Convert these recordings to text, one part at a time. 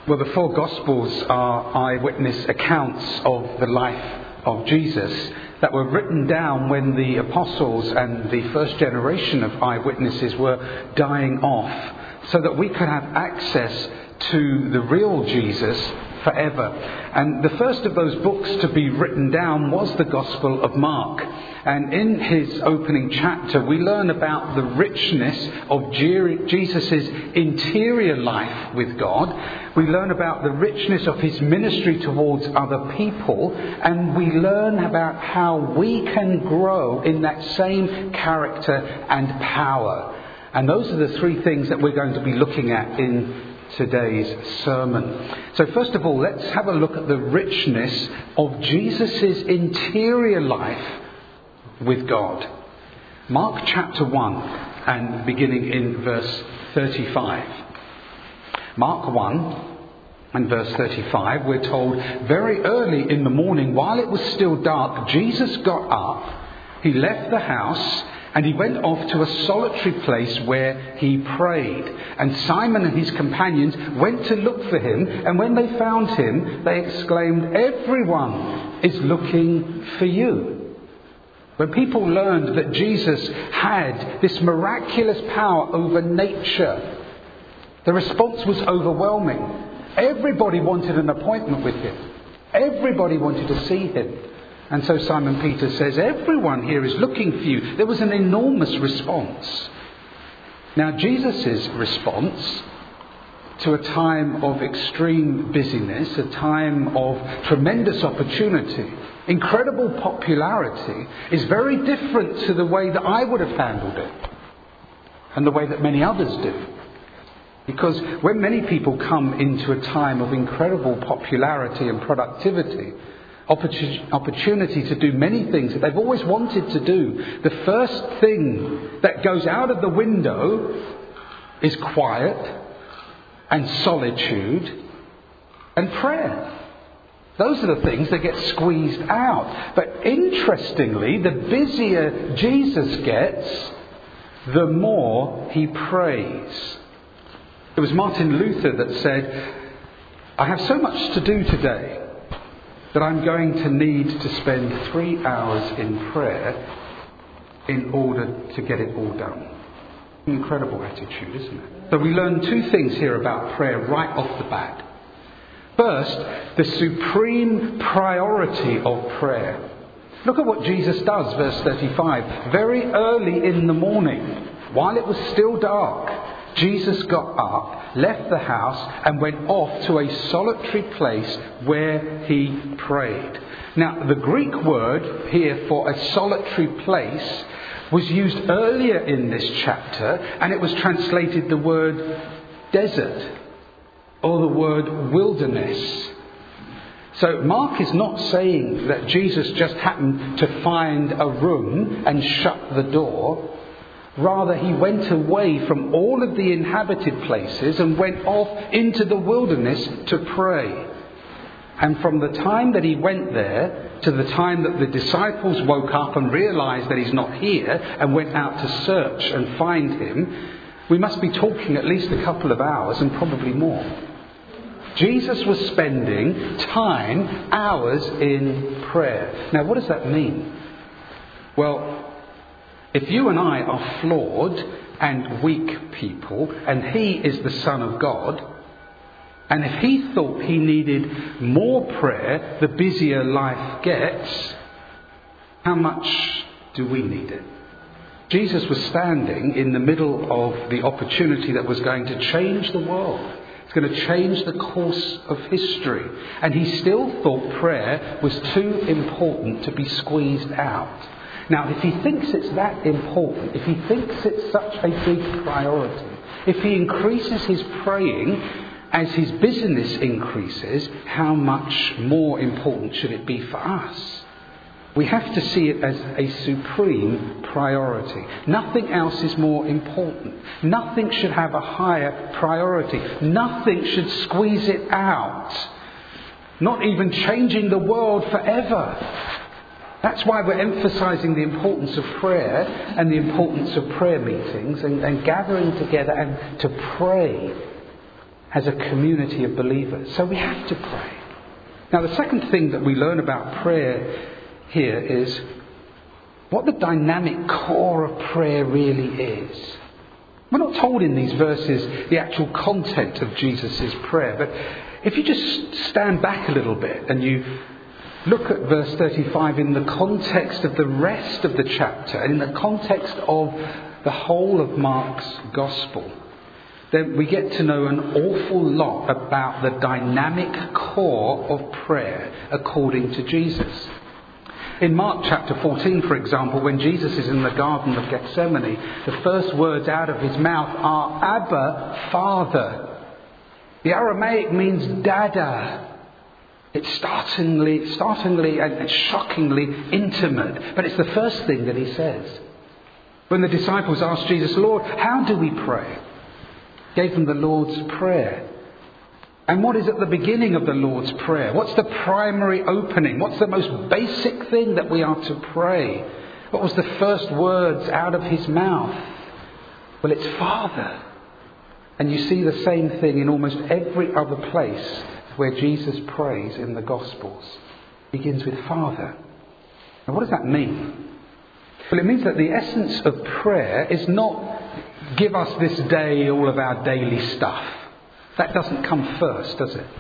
Well, the four Gospels are eyewitness accounts of the life of Jesus that were written down when the apostles and the first generation of eyewitnesses were dying off, so that we could have access to the real Jesus forever. And the first of those books to be written down was the Gospel of Mark. And in his opening chapter, we learn about the richness of Jesus' interior life with God. We learn about the richness of his ministry towards other people. And we learn about how we can grow in that same character and power. And those are the three things that we're going to be looking at in today's sermon. So first of all, let's have a look at the richness of Jesus' interior life with God. Mark chapter 1 and beginning in verse 35. Mark 1 and verse 35, we're told, very early in the morning, while it was still dark, Jesus got up, he left the house, and he went off to a solitary place where he prayed. And Simon and his companions went to look for him. And when they found him, they exclaimed, "Everyone is looking for you." When people learned that Jesus had this miraculous power over nature, the response was overwhelming. Everybody wanted an appointment with him. Everybody wanted to see him. And so Simon Peter says, "Everyone here is looking for you." There was an enormous response. Now, Jesus' response to a time of extreme busyness, a time of tremendous opportunity, incredible popularity, is very different to the way that I would have handled it and the way that many others do. Because when many people come into a time of incredible popularity and productivity, opportunity to do many things that they've always wanted to do, the first thing that goes out of the window is quiet and solitude and prayer. Those are the things that get squeezed out. But interestingly, the busier Jesus gets, the more he prays. It was Martin Luther that said, "I have so much to do today that I'm going to need to spend 3 hours in prayer in order to get it all done." Incredible attitude, isn't it? So we learn two things here about prayer right off the bat. First, the supreme priority of prayer. Look at what Jesus does, verse 35. Very early in the morning, while it was still dark, Jesus got up, left the house, and went off to a solitary place where he prayed. Now, the Greek word here for a solitary place was used earlier in this chapter, and it was translated the word desert or the word wilderness. So Mark is not saying that Jesus just happened to find a room and shut the door. Rather, he went away from all of the inhabited places and went off into the wilderness to pray. And from the time that he went there to the time that the disciples woke up and realized that he's not here and went out to search and find him, we must be talking at least a couple of hours and probably more. Jesus was spending time, hours in prayer. Now, what does that mean? Well, if you and I are flawed and weak people, and he is the Son of God, and if he thought he needed more prayer the busier life gets, how much do we need it? Jesus was standing in the middle of the opportunity that was going to change the world. It's going to change the course of history. And he still thought prayer was too important to be squeezed out. Now, if he thinks it's that important, if he thinks it's such a big priority, if he increases his praying as his business increases, how much more important should it be for us? We have to see it as a supreme priority. Nothing else is more important. Nothing should have a higher priority. Nothing should squeeze it out. Not even changing the world forever. That's why we're emphasising the importance of prayer and the importance of prayer meetings and gathering together and to pray as a community of believers. So we have to pray. Now, the second thing that we learn about prayer here is what the dynamic core of prayer really is. We're not told in these verses the actual content of Jesus' prayer, but if you just stand back a little bit and you look at verse 35 in the context of the rest of the chapter and in the context of the whole of Mark's Gospel, then we get to know an awful lot about the dynamic core of prayer according to Jesus. In Mark chapter 14, for example, when Jesus is in the Garden of Gethsemane, the first words out of his mouth are, Abba, Father. The Aramaic means Dada. It's startlingly and shockingly intimate. But it's the first thing that he says. When the disciples asked Jesus, Lord, how do we pray? He gave them the Lord's Prayer. And what is at the beginning of the Lord's Prayer? What's the primary opening? What's the most basic thing that we are to pray? What was the first words out of his mouth? Well, it's Father. And you see the same thing in almost every other place where Jesus prays in the Gospels. It begins with Father. Now, what does that mean? Well, it means that the essence of prayer is not give us this day all of our daily stuff. That doesn't come first, does it?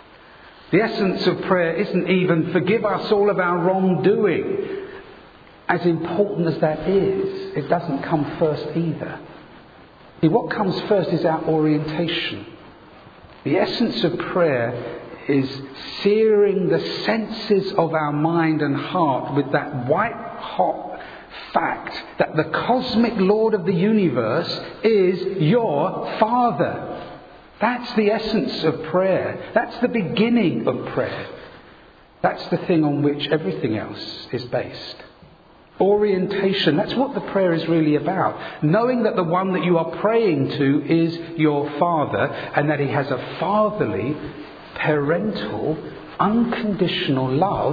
The essence of prayer isn't even forgive us all of our wrongdoing. As important as that is, it doesn't come first either. See, what comes first is our orientation. The essence of prayer is searing the senses of our mind and heart with that white-hot fact that the cosmic Lord of the universe is your Father. That's the essence of prayer. That's the beginning of prayer. That's the thing on which everything else is based. Orientation, that's what the prayer is really about. Knowing that the one that you are praying to is your Father and that he has a fatherly, parental, unconditional love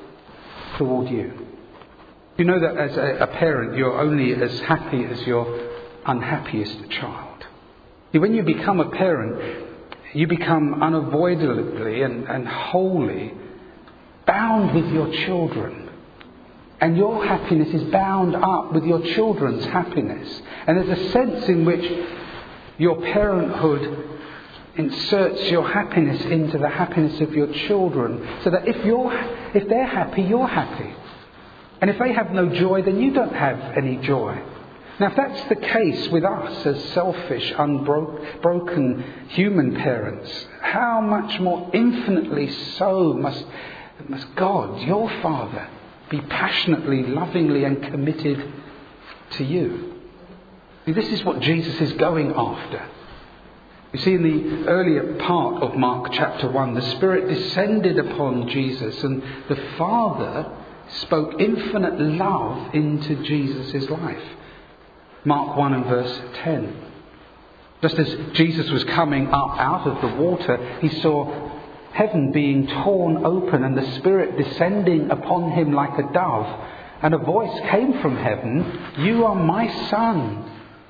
toward you. You know that as a parent, you're only as happy as your unhappiest child. When you become a parent, you become unavoidably and wholly bound with your children. And your happiness is bound up with your children's happiness. And there's a sense in which your parenthood inserts your happiness into the happiness of your children. So that if they're happy, you're happy. And if they have no joy, then you don't have any joy. Now, if that's the case with us as selfish, broken human parents, how much more infinitely so must God, your Father, be passionately, lovingly and committed to you? This is what Jesus is going after. You see, in the earlier part of Mark chapter 1, the Spirit descended upon Jesus and the Father spoke infinite love into Jesus' life. Mark 1 and verse 10. Just as Jesus was coming up out of the water, he saw heaven being torn open and the Spirit descending upon him like a dove. And a voice came from heaven, "You are my Son,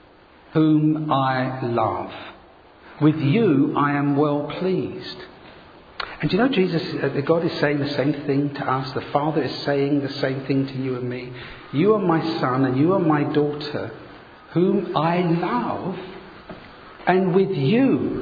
whom I love. With you I am well pleased." And do you know God is saying the same thing to us. The Father is saying the same thing to you and me. You are my son and you are my daughter, whom I love, and with you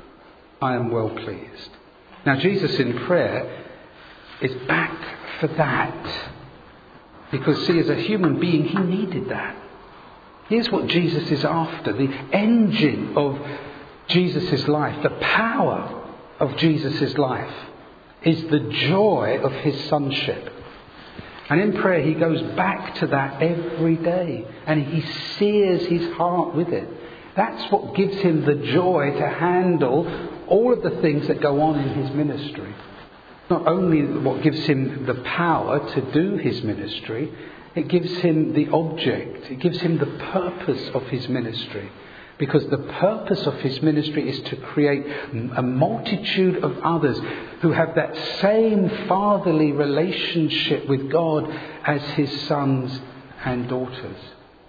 I am well pleased. Now, Jesus in prayer is back for that. Because, see, as a human being, he needed that. Here's what Jesus is after. The engine of Jesus' life, the power of Jesus' life, is the joy of his sonship. And in prayer he goes back to that every day. And he sears his heart with it. That's what gives him the joy to handle all of the things that go on in his ministry. Not only what gives him the power to do his ministry, it gives him the object, it gives him the purpose of his ministry. Because the purpose of his ministry is to create a multitude of others who have that same fatherly relationship with God as his sons and daughters.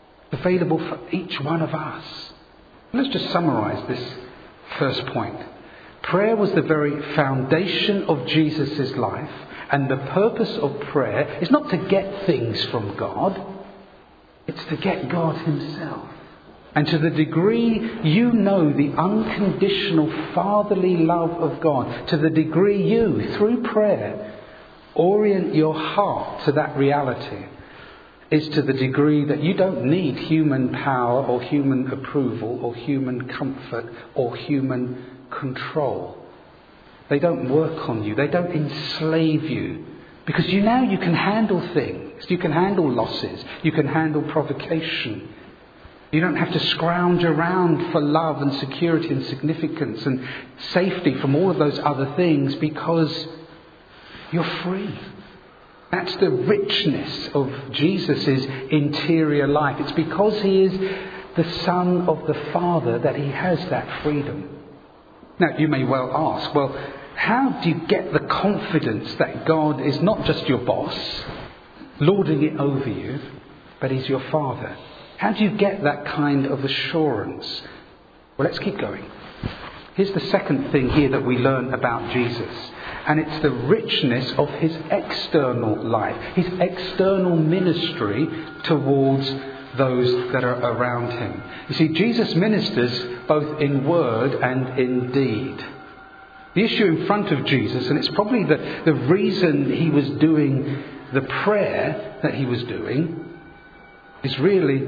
Available for each one of us. Let's just summarise this first point. Prayer was the very foundation of Jesus' life, and the purpose of prayer is not to get things from God, it's to get God himself. And to the degree you know the unconditional fatherly love of God, to the degree you, through prayer, orient your heart to that reality, is to the degree that you don't need human power or human approval or human comfort or human control. They don't work on you. They don't enslave you. Because you can handle things. You can handle losses. You can handle provocation. You don't have to scrounge around for love and security and significance and safety from all of those other things, because you're free. That's the richness of Jesus' interior life. It's because he is the Son of the Father that he has that freedom. Now, you may well ask, well, how do you get the confidence that God is not just your boss, lording it over you, but he's your Father? How do you get that kind of assurance? Well, let's keep going. Here's the second thing here that we learn about Jesus. And it's the richness of his external life, his external ministry towards those that are around him. You see, Jesus ministers both in word and in deed. The issue in front of Jesus, and it's probably the reason he was doing the prayer that he was doing, is really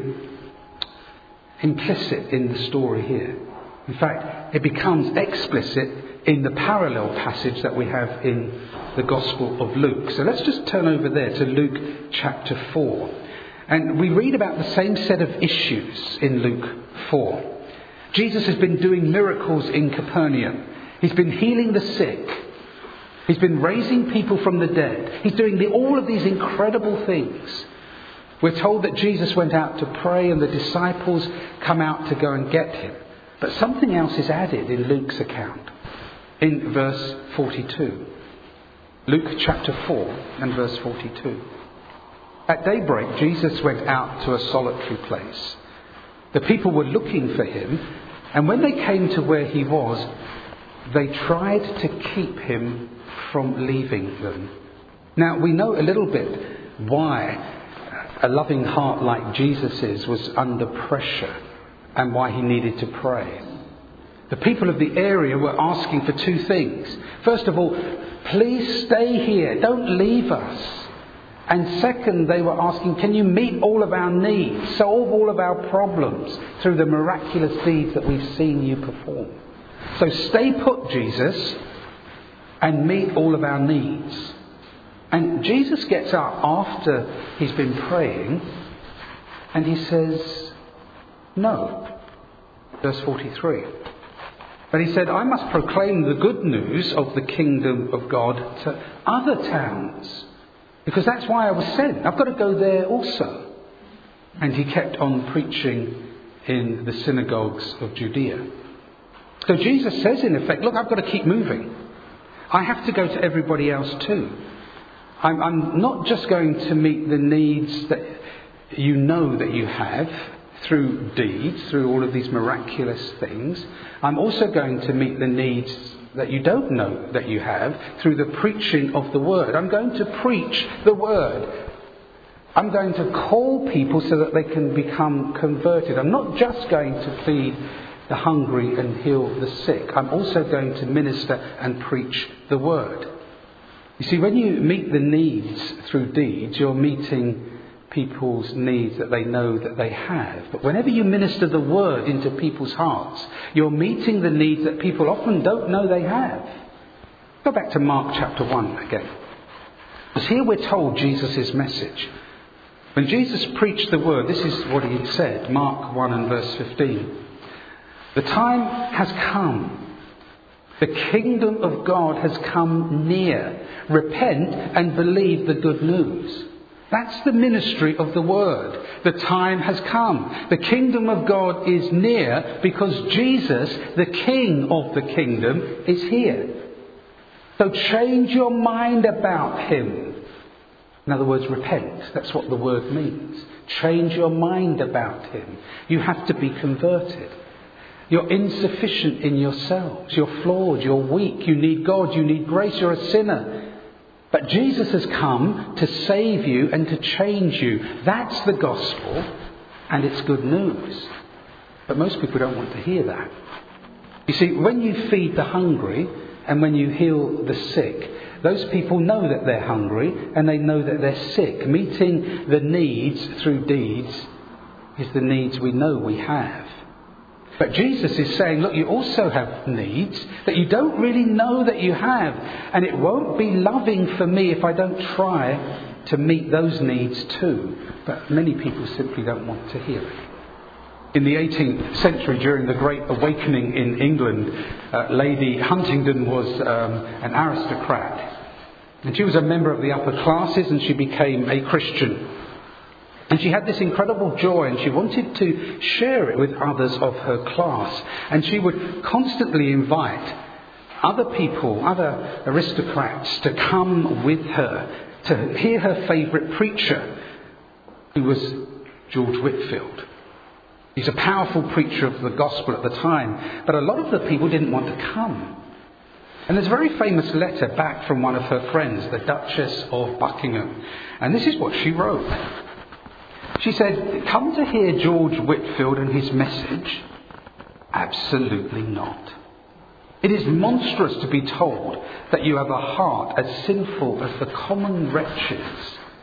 implicit in the story here. In fact, it becomes explicit in the parallel passage that we have in the Gospel of Luke. So let's just turn over there to Luke chapter 4. And we read about the same set of issues in Luke 4. Jesus has been doing miracles in Capernaum. He's been healing the sick. He's been raising people from the dead. He's doing all of these incredible things. We're told that Jesus went out to pray and the disciples come out to go and get him. But something else is added in Luke's account. In verse 42. Luke chapter 4 and verse 42. At daybreak, Jesus went out to a solitary place. The people were looking for him, and when they came to where he was, they tried to keep him from leaving them. Now, we know a little bit why a loving heart like Jesus's was under pressure and why he needed to pray. The people of the area were asking for two things. First of all, please stay here, don't leave us. And second, they were asking, can you meet all of our needs, solve all of our problems through the miraculous deeds that we've seen you perform? So stay put, Jesus, and meet all of our needs. And Jesus gets up after he's been praying and he says, no. Verse 43. But he said, I must proclaim the good news of the kingdom of God to other towns, because that's why I was sent. I've got to go there also. And he kept on preaching in the synagogues of Judea. So Jesus says in effect, look, I've got to keep moving. I have to go to everybody else too. I'm not just going to meet the needs that you know that you have through deeds, through all of these miraculous things. I'm also going to meet the needs that you don't know that you have through the preaching of the word. I'm going to preach the word. I'm going to call people so that they can become converted. I'm not just going to feed the hungry and heal the sick. I'm also going to minister and preach the word. You see, when you meet the needs through deeds, you're meeting people's needs that they know that they have. But whenever you minister the word into people's hearts, you're meeting the needs that people often don't know they have. Go back to Mark chapter 1 again. Because here we're told Jesus' message. When Jesus preached the word, this is what he said. Mark 1 and verse 15. The time has come. The kingdom of God has come near. Repent and believe the good news. That's the ministry of the word. The time has come. The kingdom of God is near because Jesus, the King of the kingdom, is here. So change your mind about him. In other words, repent. That's what the word means. Change your mind about him. You have to be converted. You're insufficient in yourselves. You're flawed. You're weak. You need God. You need grace. You're a sinner. But Jesus has come to save you and to change you. That's the gospel, and it's good news. But most people don't want to hear that. You see, when you feed the hungry and when you heal the sick, those people know that they're hungry and they know that they're sick. Meeting the needs through deeds is the needs we know we have. But Jesus is saying, look, you also have needs that you don't really know that you have. And it won't be loving for me if I don't try to meet those needs too. But many people simply don't want to hear it. In the 18th century, during the Great Awakening in England, Lady Huntingdon was an aristocrat. And she was a member of the upper classes, and she became a Christian. And she had this incredible joy, and she wanted to share it with others of her class. And she would constantly invite other people, other aristocrats, to come with her to hear her favourite preacher, who was George Whitefield. He's a powerful preacher of the gospel at the time, but a lot of the people didn't want to come. And there's a very famous letter back from one of her friends, the Duchess of Buckingham. And this is what she wrote. She said, "Come to hear George Whitefield and his message? Absolutely not. It is monstrous to be told that you have a heart as sinful as the common wretches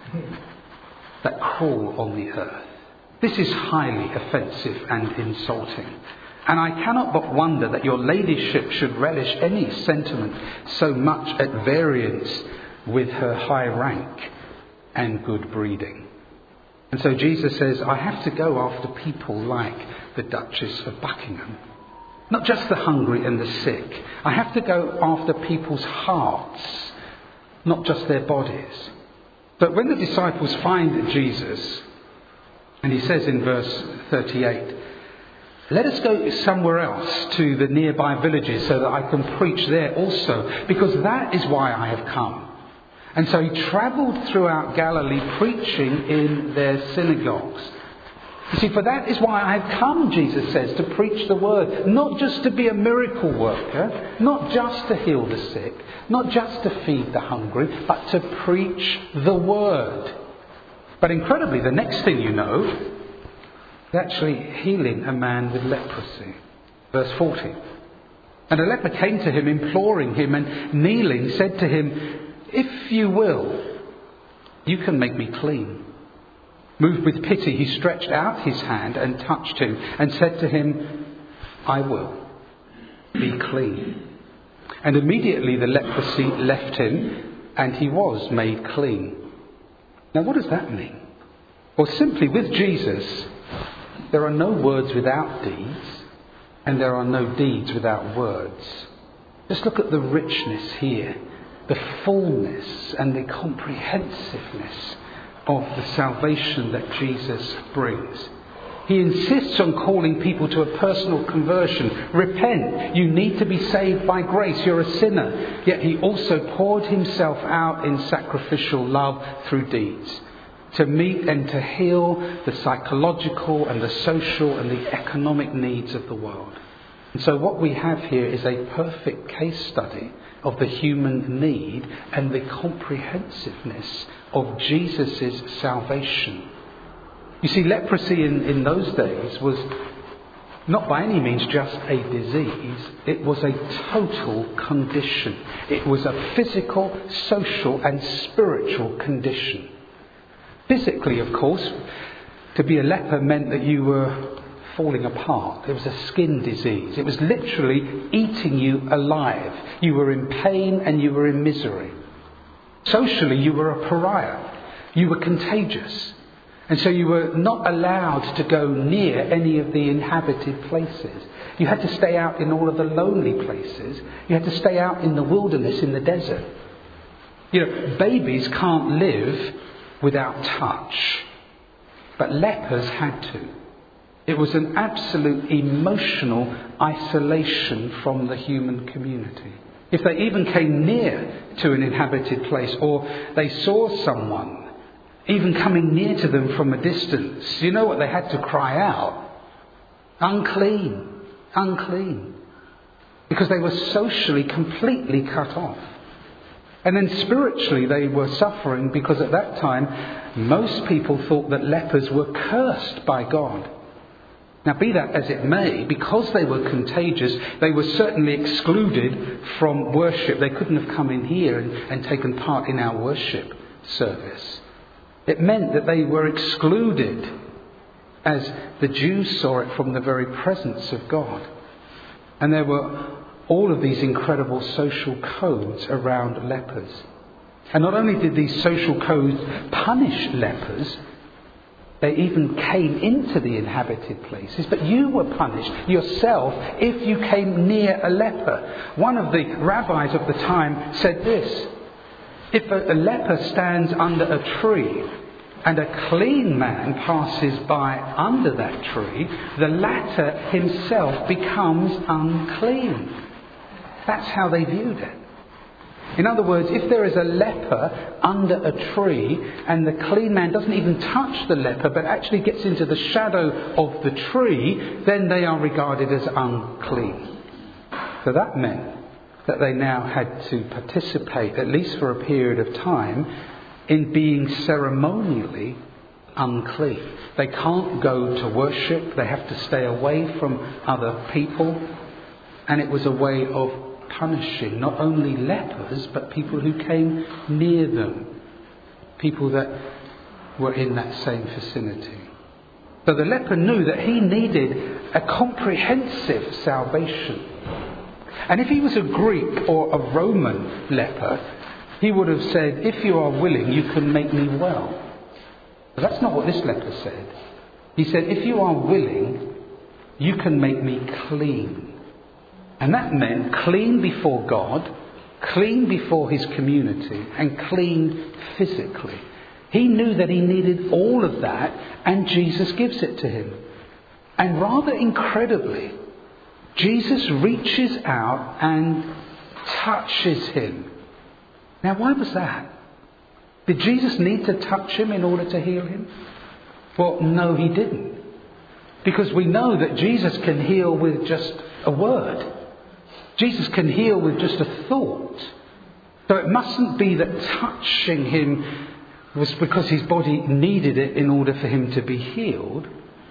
that crawl on the earth. This is highly offensive and insulting. And I cannot but wonder that your ladyship should relish any sentiment so much at variance with her high rank and good breeding." And so Jesus says, I have to go after people like the Duchess of Buckingham. Not just the hungry and the sick. I have to go after people's hearts, not just their bodies. But when the disciples find Jesus, and he says in verse 38, "Let us go somewhere else to the nearby villages so that I can preach there also, because that is why I have come." And so he travelled throughout Galilee preaching in their synagogues. You see, for that is why I have come, Jesus says, to preach the word. Not just to be a miracle worker, not just to heal the sick, not just to feed the hungry, but to preach the word. But incredibly, the next thing you know, he's actually healing a man with leprosy. Verse 40. "And a leper came to him, imploring him, and kneeling said to him, 'If you will, you can make me clean.' Moved with pity, he stretched out his hand and touched him and said to him, 'I will. Be clean.' And immediately the leprosy left him and he was made clean." Now what does that mean? Well, simply with Jesus, there are no words without deeds, and there are no deeds without words. Just look at the richness here, the fullness and the comprehensiveness of the salvation that Jesus brings. He insists on calling people to a personal conversion. Repent. You need to be saved by grace. You're a sinner. Yet he also poured himself out in sacrificial love through deeds to meet and to heal the psychological and the social and the economic needs of the world. And so what we have here is a perfect case study of the human need and the comprehensiveness of Jesus' salvation. You see, leprosy in those days was not by any means just a disease. It was a total condition. It was a physical, social and spiritual condition. Physically, of course, to be a leper meant that you were falling apart. It was a skin disease. It was literally eating you alive. You were in pain and you were in misery. Socially, you were a pariah. You were contagious. And so you were not allowed to go near any of the inhabited places. You had to stay out in all of the lonely places. You had to stay out in the wilderness, in the desert. You know, babies can't live without touch. But lepers had to. It was an absolute emotional isolation from the human community. If they even came near to an inhabited place, or they saw someone even coming near to them from a distance, you know what they had to cry out? Unclean. unclean. Because they were socially completely cut off. And then spiritually they were suffering because at that time most people thought that lepers were cursed by God. Now be that as it may, because they were contagious, they were certainly excluded from worship. They couldn't have come in here and taken part in our worship service. It meant that they were excluded as the Jews saw it from the very presence of God. And there were all of these incredible social codes around lepers. And not only did these social codes punish lepers, they even came into the inhabited places, but you were punished yourself if you came near a leper. One of the rabbis of the time said this: if a leper stands under a tree and a clean man passes by under that tree, the latter himself becomes unclean. That's how they viewed it. In other words, if there is a leper under a tree and the clean man doesn't even touch the leper but actually gets into the shadow of the tree, then they are regarded as unclean. So that meant that they now had to participate, at least for a period of time, in being ceremonially unclean. They can't go to worship, they have to stay away from other people, and it was a way of punishing not only lepers but people who came near them, people that were in that same vicinity. So the leper knew that he needed a comprehensive salvation. And if he was a Greek or a Roman leper, he would have said, if you are willing, you can make me well. But that's not what this leper said. He said, if you are willing, you can make me clean. And that meant clean before God, clean before his community, and clean physically. He knew that he needed all of that, and Jesus gives it to him. And rather incredibly, Jesus reaches out and touches him. Now, why was that? Did Jesus need to touch him in order to heal him? Well, no, he didn't. Because we know that Jesus can heal with just a word. Jesus can heal with just a thought. So it mustn't be that touching him was because his body needed it in order for him to be healed.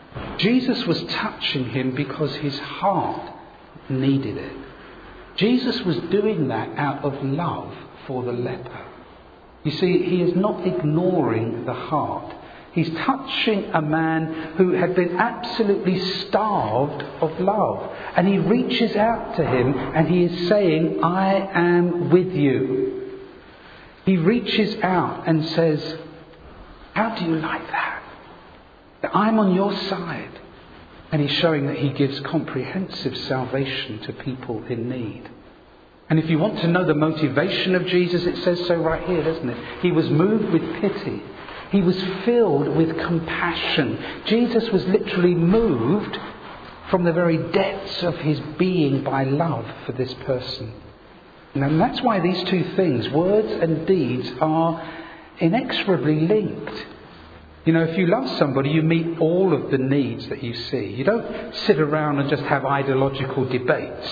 Jesus was touching him because his heart needed it. Jesus was doing that out of love for the leper. You see, he is not ignoring the heart. He's touching a man who had been absolutely starved of love. And he reaches out to him and he is saying, I am with you. He reaches out and says, how do you like that? That I'm on your side. And he's showing that he gives comprehensive salvation to people in need. And if you want to know the motivation of Jesus, it says so right here, doesn't it? He was moved with pity. He was filled with compassion. Jesus was literally moved from the very depths of his being by love for this person. And that's why these two things, words and deeds, are inexorably linked. You know, if you love somebody, you meet all of the needs that you see. You don't sit around and just have ideological debates.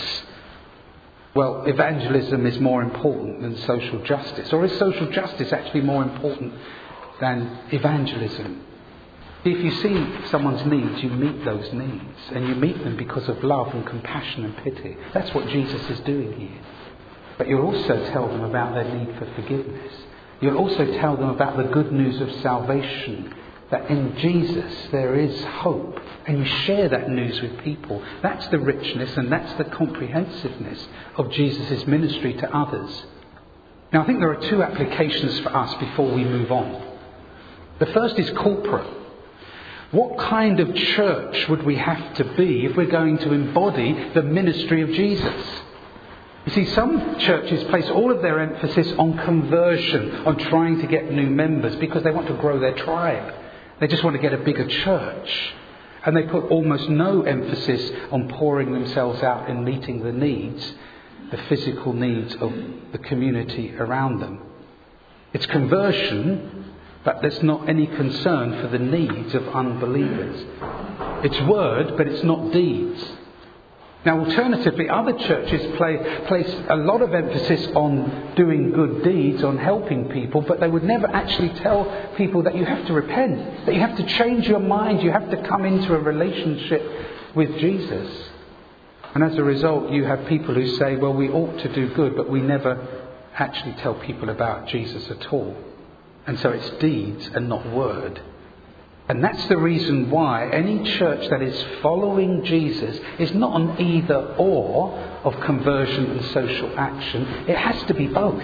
Well, evangelism is more important than social justice. Or is social justice actually more important than evangelism? If you see someone's needs, you meet those needs. And you meet them because of love and compassion and pity. That's what Jesus is doing here. But you'll also tell them about their need for forgiveness. You'll also tell them about the good news of salvation. That in Jesus there is hope. And you share that news with people. That's the richness and that's the comprehensiveness of Jesus' ministry to others. Now I think there are two applications for us before we move on. The first is corporate. What kind of church would we have to be if we're going to embody the ministry of Jesus? You see, some churches place all of their emphasis on conversion, on trying to get new members because they want to grow their tribe. They just want to get a bigger church. And they put almost no emphasis on pouring themselves out and meeting the needs, the physical needs of the community around them. It's conversion, but there's not any concern for the needs of unbelievers. It's word, but it's not deeds. Now, alternatively, other churches place a lot of emphasis on doing good deeds, on helping people, but they would never actually tell people that you have to repent, that you have to change your mind, you have to come into a relationship with Jesus. And as a result, you have people who say, well, we ought to do good, but we never actually tell people about Jesus at all. And so it's deeds and not word. And that's the reason why any church that is following Jesus is not an either or of conversion and social action. It has to be both.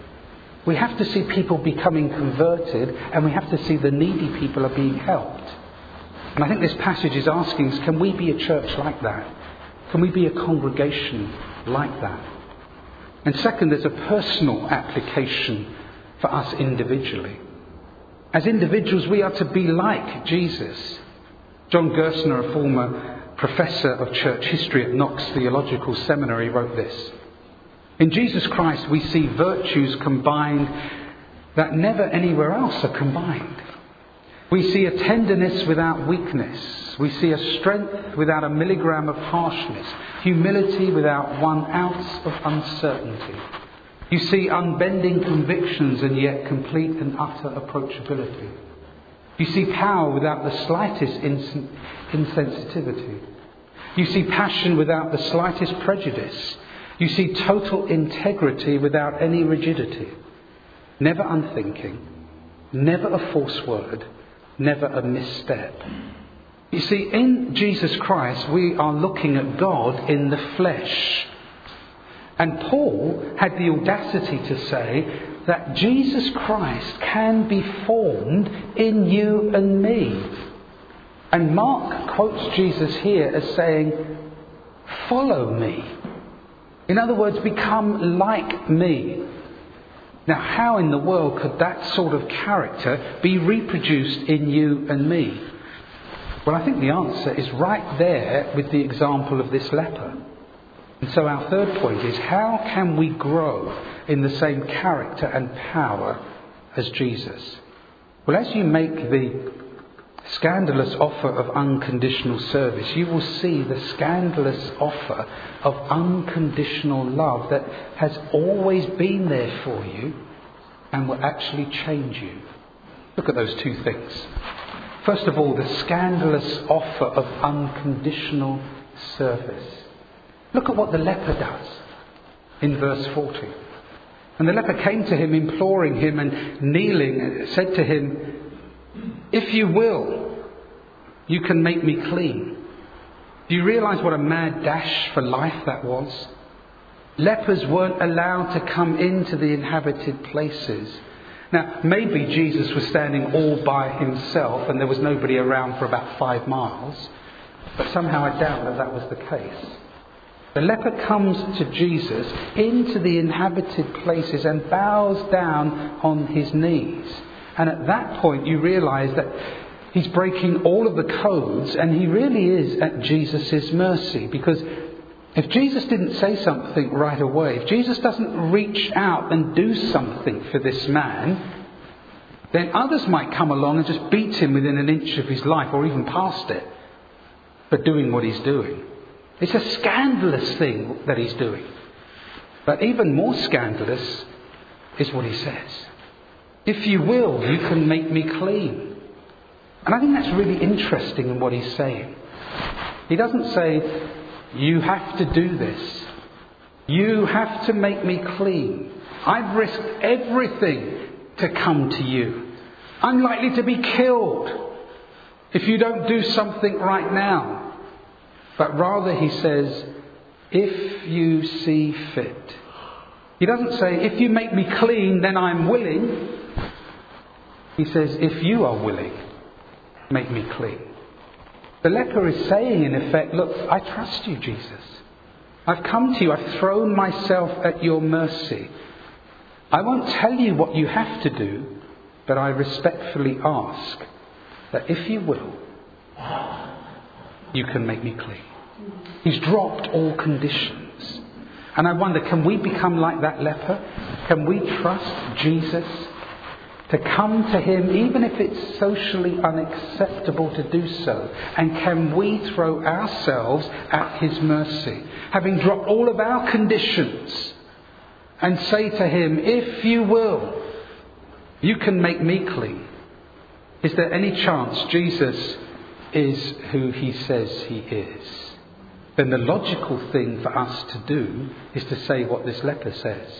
We have to see people becoming converted, and we have to see the needy people are being helped. And I think this passage is asking us, can we be a church like that? Can we be a congregation like that? And second, there's a personal application for us individually. As individuals, we are to be like Jesus. John Gerstner, a former professor of church history at Knox Theological Seminary, wrote this: in Jesus Christ we see virtues combined that never anywhere else are combined. We see a tenderness without weakness. We see a strength without a milligram of harshness. Humility without 1 ounce of uncertainty. You see unbending convictions and yet complete and utter approachability. You see power without the slightest insensitivity. You see passion without the slightest prejudice. You see total integrity without any rigidity. Never unthinking. Never a false word. Never a misstep. You see, in Jesus Christ we are looking at God in the flesh. And Paul had the audacity to say that Jesus Christ can be formed in you and me. And Mark quotes Jesus here as saying, follow me. In other words, become like me. Now, how in the world could that sort of character be reproduced in you and me? Well, I think the answer is right there with the example of this leper. And so our third point is, how can we grow in the same character and power as Jesus? Well, as you make the scandalous offer of unconditional service, you will see the scandalous offer of unconditional love that has always been there for you and will actually change you. Look at those two things. First of all, the scandalous offer of unconditional service. Look at what the leper does in verse 40. And the leper came to him, imploring him and kneeling, said to him, if you will, you can make me clean. Do you realise what a mad dash for life that was? Lepers weren't allowed to come into the inhabited places. Now, maybe Jesus was standing all by himself and there was nobody around for about 5 miles. But somehow I doubt that that was the case. The leper comes to Jesus into the inhabited places and bows down on his knees. And at that point you realise that he's breaking all of the codes, and he really is at Jesus' mercy. Because if Jesus didn't say something right away, if Jesus doesn't reach out and do something for this man, then others might come along and just beat him within an inch of his life, or even past it, for doing what he's doing. It's a scandalous thing that he's doing. But even more scandalous is what he says. If you will, you can make me clean. And I think that's really interesting in what he's saying. He doesn't say, you have to do this. You have to make me clean. I've risked everything to come to you. I'm likely to be killed if you don't do something right now. But rather he says, if you see fit. He doesn't say, if you make me clean, then I'm willing. He says, if you are willing, make me clean. The leper is saying, in effect, look, I trust you, Jesus. I've come to you. I've thrown myself at your mercy. I won't tell you what you have to do, but I respectfully ask that if you will, you can make me clean. He's dropped all conditions. And I wonder, can we become like that leper? Can we trust Jesus? to come to him even if it's socially unacceptable to do so? And can we throw ourselves at his mercy, having dropped all of our conditions, and say to him, if you will, you can make me clean? Is there any chance Jesus is who he says he is? Then the logical thing for us to do is to say what this leper says.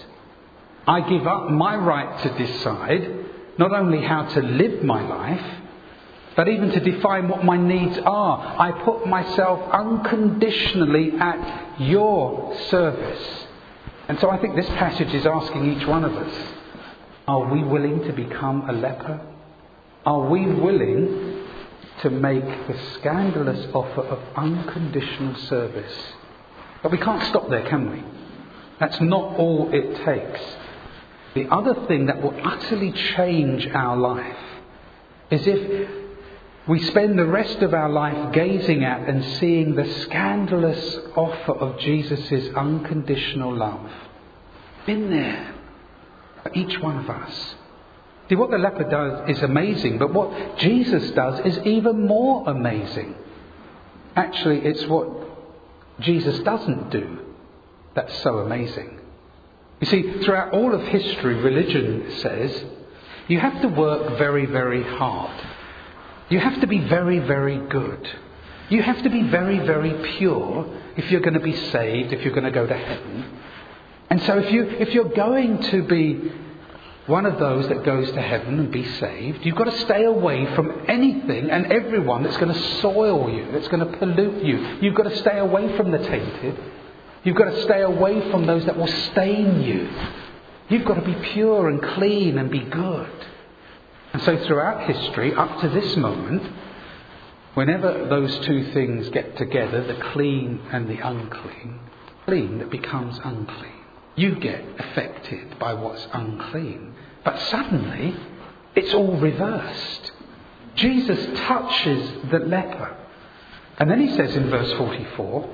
I give up my right to decide not only how to live my life, but even to define what my needs are. I put myself unconditionally at your service. And so I think this passage is asking each one of us, are we willing to become a leper? Are we willing to make the scandalous offer of unconditional service? But we can't stop there, can we? That's not all it takes. The other thing that will utterly change our life is if we spend the rest of our life gazing at and seeing the scandalous offer of Jesus' unconditional love. Been there for each one of us. See, what the leper does is amazing, but what Jesus does is even more amazing. Actually, it's what Jesus doesn't do that's so amazing. You see, throughout all of history, religion says you have to work very, very hard. You have to be very, very good. You have to be very, very pure if you're going to be saved, if you're going to go to heaven. And so if you're going to be one of those that goes to heaven and be saved, you've got to stay away from anything and everyone that's going to soil you, that's going to pollute you. You've got to stay away from the tainted. You've got to stay away from those that will stain you. You've got to be pure and clean and be good. And so throughout history, up to this moment, whenever those two things get together, the clean and the unclean, clean that becomes unclean, you get affected by what's unclean. But suddenly, it's all reversed. Jesus touches the leper. And then he says in verse 44,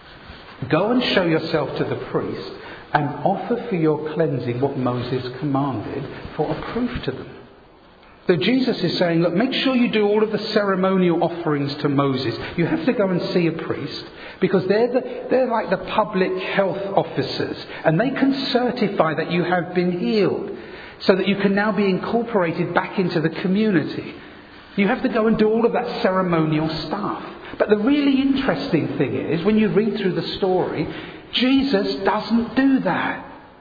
go and show yourself to the priest and offer for your cleansing what Moses commanded for a proof to them. So Jesus is saying, look, make sure you do all of the ceremonial offerings to Moses. You have to go and see a priest because they're like the public health officers, and they can certify that you have been healed so that you can now be incorporated back into the community. You have to go and do all of that ceremonial stuff. But the really interesting thing is, when you read through the story, Jesus doesn't do that.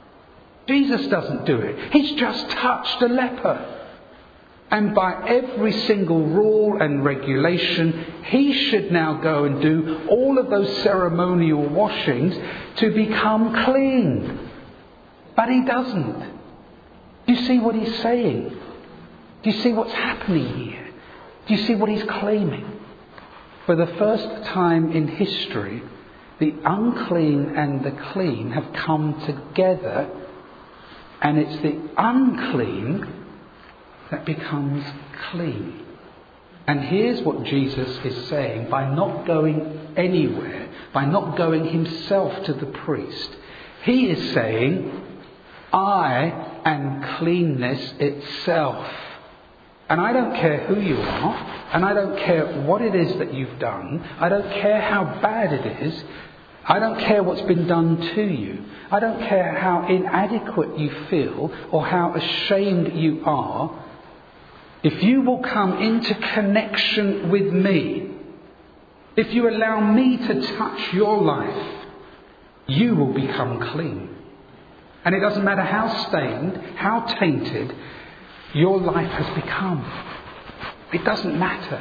Jesus doesn't do it. He's just touched a leper. And by every single rule and regulation, he should now go and do all of those ceremonial washings to become clean. But he doesn't. Do you see what he's saying? Do you see what's happening here? Do you see what he's claiming? For the first time in history, the unclean and the clean have come together, and it's the unclean that becomes clean. And here's what Jesus is saying by not going anywhere, by not going himself to the priest. He is saying, I am cleanness itself. And I don't care who you are, and I don't care what it is that you've done. I don't care how bad it is. I don't care what's been done to you. I don't care how inadequate you feel or how ashamed you are. If you will come into connection with me, if you allow me to touch your life, you will become clean. And it doesn't matter how stained, how tainted your life has become. It doesn't matter.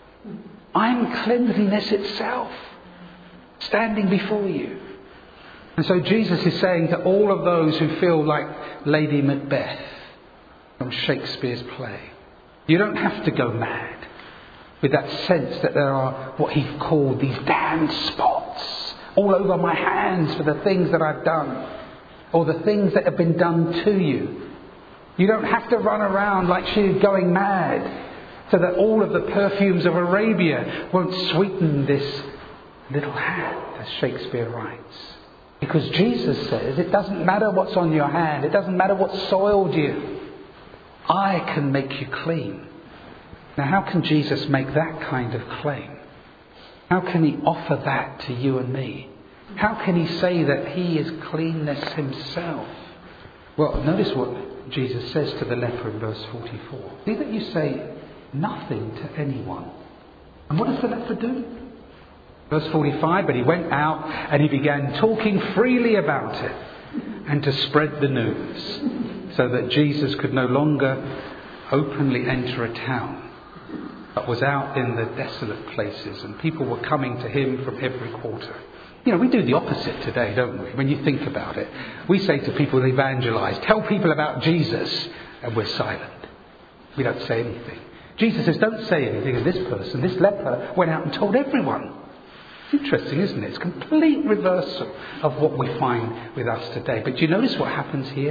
I'm cleanliness itself, standing before you. And so Jesus is saying to all of those who feel like Lady Macbeth from Shakespeare's play, you don't have to go mad with that sense that there are what he called these damned spots all over my hands for the things that I've done or the things that have been done to you. You don't have to run around like she's going mad so that all of the perfumes of Arabia won't sweeten this little hand, as Shakespeare writes. Because Jesus says it doesn't matter what's on your hand. It doesn't matter what soiled you. I can make you clean. Now, how can Jesus make that kind of claim? How can he offer that to you and me? How can he say that he is cleanness himself? Well, notice what Jesus says to the leper in verse 44. See that you say nothing to anyone. And what does the leper do? Verse 45, but he went out and he began talking freely about it and to spread the news, so that Jesus could no longer openly enter a town, but was out in the desolate places, and people were coming to him from every quarter. You know, we do the opposite today, don't we? When you think about it, we say to people, evangelize, tell people about Jesus, and we're silent. We don't say anything. Jesus says, don't say anything. And this person, this leper, went out and told everyone. Interesting, isn't it? It's a complete reversal of what we find with us today. But do you notice what happens here?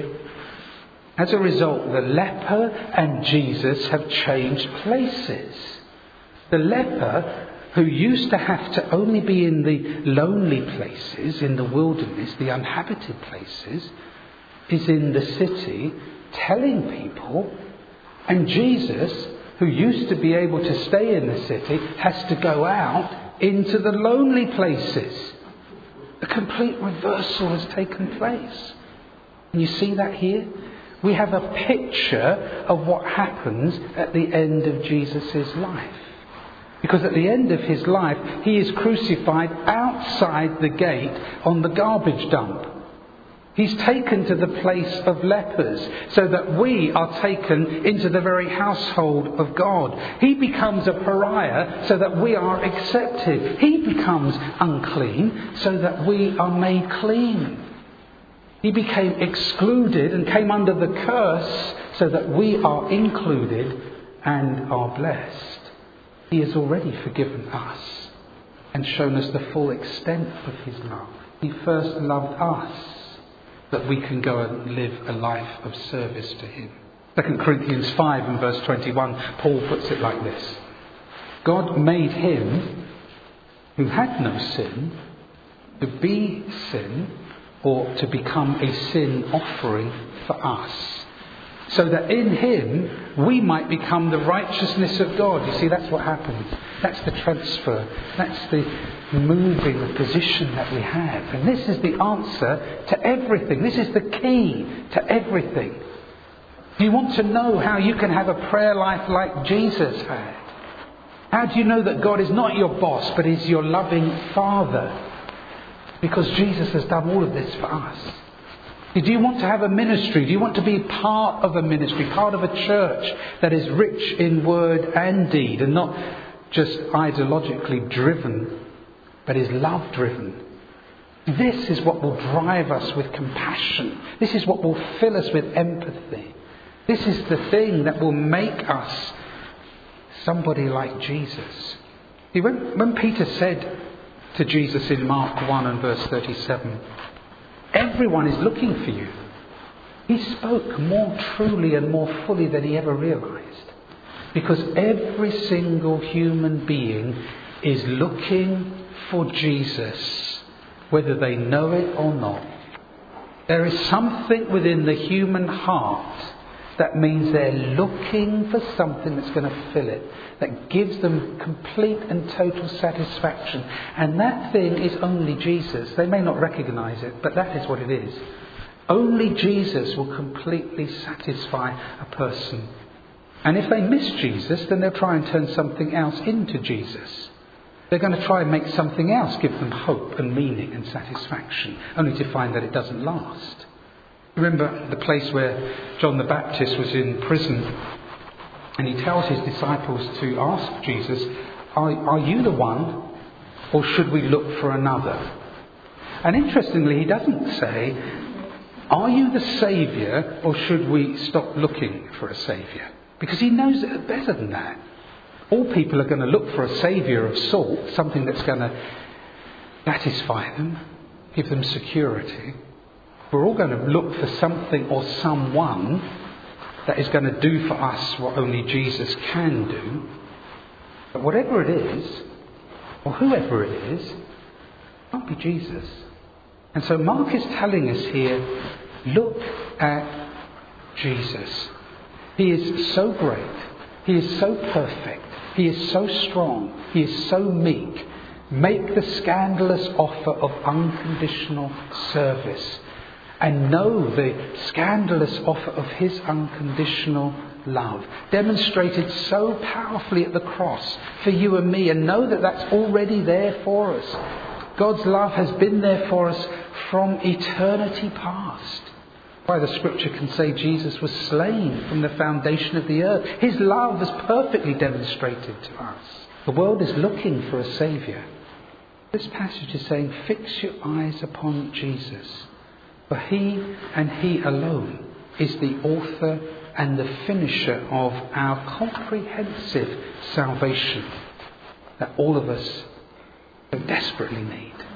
As a result, the leper and Jesus have changed places. The leper, who used to have to only be in the lonely places, in the wilderness, the uninhabited places, is in the city telling people. And Jesus, who used to be able to stay in the city, has to go out into the lonely places. A complete reversal has taken place. And you see that here? We have a picture of what happens at the end of Jesus' life. Because at the end of his life, he is crucified outside the gate on the garbage dump. He's taken to the place of lepers, so that we are taken into the very household of God. He becomes a pariah so that we are accepted. He becomes unclean so that we are made clean. He became excluded and came under the curse so that we are included and are blessed. He has already forgiven us and shown us the full extent of his love. He first loved us, that we can go and live a life of service to him. 2 Corinthians 5 and verse 21, Paul puts it like this. God made him who had no sin to be sin, or to become a sin offering for us, so that in him we might become the righteousness of God. You see, that's what happens. That's the transfer. That's the moving of position that we have. And this is the answer to everything. This is the key to everything. Do you want to know how you can have a prayer life like Jesus had? How do you know that God is not your boss, but is your loving Father? Because Jesus has done all of this for us. Do you want to have a ministry? Do you want to be part of a ministry, part of a church that is rich in word and deed, and not just ideologically driven, but is love driven? This is what will drive us with compassion. This is what will fill us with empathy. This is the thing that will make us somebody like Jesus. See, when Peter said to Jesus in Mark 1 and verse 37, everyone is looking for you, he spoke more truly and more fully than he ever realised. Because every single human being is looking for Jesus, whether they know it or not. There is something within the human heart that means they're looking for something that's going to fill it, that gives them complete and total satisfaction. And that thing is only Jesus. They may not recognise it, but that is what it is. Only Jesus will completely satisfy a person. And if they miss Jesus, then they'll try and turn something else into Jesus. They're going to try and make something else give them hope and meaning and satisfaction, only to find that it doesn't last. Remember the place where John the Baptist was in prison, and he tells his disciples to ask Jesus, are you the one, or should we look for another? And interestingly, he doesn't say, are you the Saviour, or should we stop looking for a Saviour? Because he knows it better than that. All people are going to look for a saviour of sort, something that's going to satisfy them, give them security. We're all going to look for something or someone that is going to do for us what only Jesus can do. But whatever it is, or whoever it is, it can't be Jesus. And so Mark is telling us here, look at Jesus. He is so great. He is so perfect. He is so strong. He is so meek. Make the scandalous offer of unconditional service and know the scandalous offer of his unconditional love, demonstrated so powerfully at the cross for you and me, and know that that's already there for us. God's love has been there for us from eternity past. Why the scripture can say Jesus was slain from the foundation of the earth. His love is perfectly demonstrated to us. The world is looking for a saviour. This passage is saying, fix your eyes upon Jesus. For he and he alone is the author and the finisher of our comprehensive salvation that all of us so desperately need.